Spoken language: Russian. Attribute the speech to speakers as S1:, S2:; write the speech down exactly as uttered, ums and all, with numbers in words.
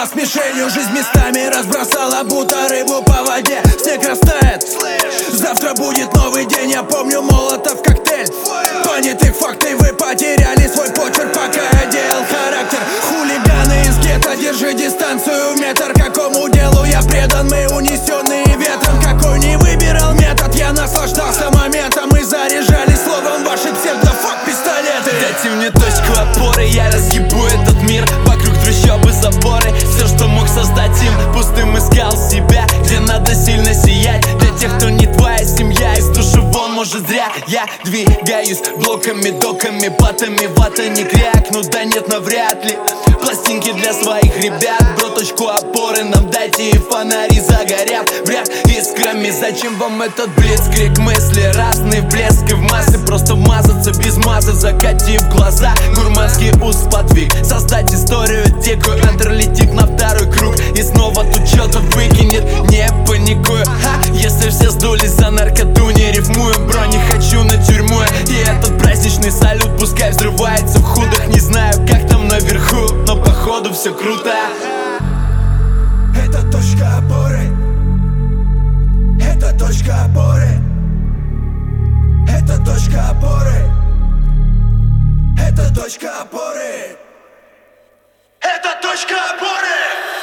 S1: вас мишенью, жизнь местами разбросала, будто рыбу по воде. Снег растает, завтра будет новый день. Я помню молотов коктейль, понятых факты. Вы потеряли свой почерк, пока я делал характер. Хулиганы из гетто, держи дистанцию метр. Какому делу я предан, мы унесенные ветром. Какой не выбирал метод, я наслаждался моментом. Мы заряжали словом ваши псевдофак пистолеты.
S2: Дайте мне точку опоры, я разъебу этот мир. Вокруг трущобы, заборы, все, что мог создать им пустым, искал себя, где надо сильно сиять. Для тех, кто не твоя семья, из души вон, может зря. Я двигаюсь блоками, доками, батами, вата не крякну, да нет, навряд ли. Пластинки для своих ребят, бро, точку опоры нам дайте, и фонари загорят в ряд искрами. Зачем вам этот блицкрик? Мысли разные, блеск и в массы. Просто вмазаться без маза, закатив глаза. Гурманский усподвиг, создать историю дикую. Антер летит на второй круг и снова тут что-то выкинет. Не паникую, ха, если все сдулись за наркоту, не рифмую, бро, не хочу на тюрьму. И этот праздничный салют пускай взрывается в худах. Не знаю, как там наверху, но походу все круто.
S1: Это точка опоры, это точка опоры, это точка опоры, это точка опоры, это точка опоры.